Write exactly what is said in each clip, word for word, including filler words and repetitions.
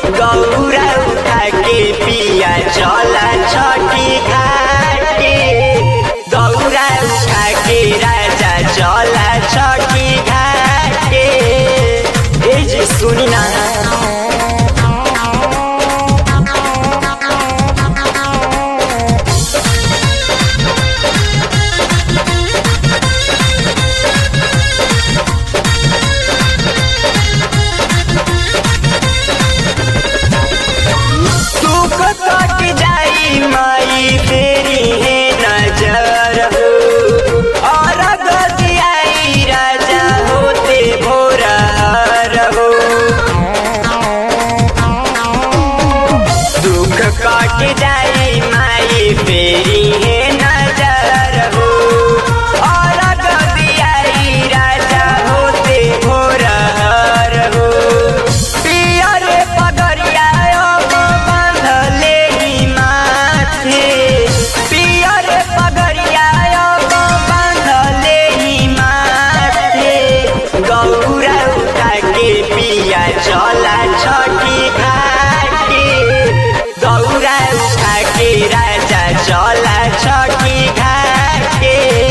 गौरा उठा के पिया चला छठी घाटे। गौरा उठा के राजा चला छठी घाटे। ए जी सुनी ना माई तेरी है नजर हो और गदियाई राजा होते भोरहर हो। दुख काट जाई माई तेरी है नजर हो और गदियाई राजा होते भोरहर हो। पियर पगड़िया बांधले पियर पगड़िया बांधले ही माथे। गौरा उठा के पिया चला छठी घाटे। गौरा उठा के राजा चला छठी घाटे।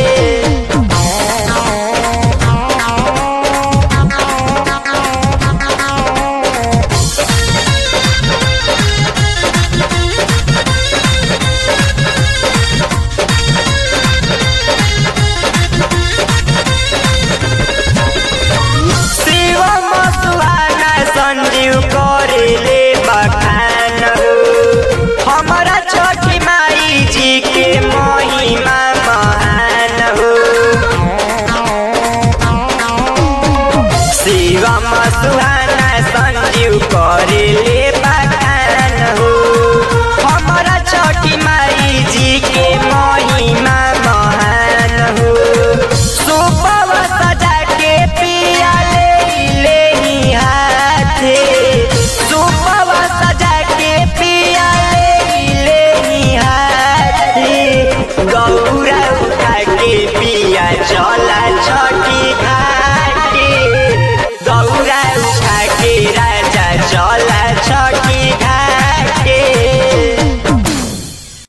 संजीव करेले बखान हो हमारा छठी माई जी के महिमा महान हो। शिवम सुहाना संजीव करेले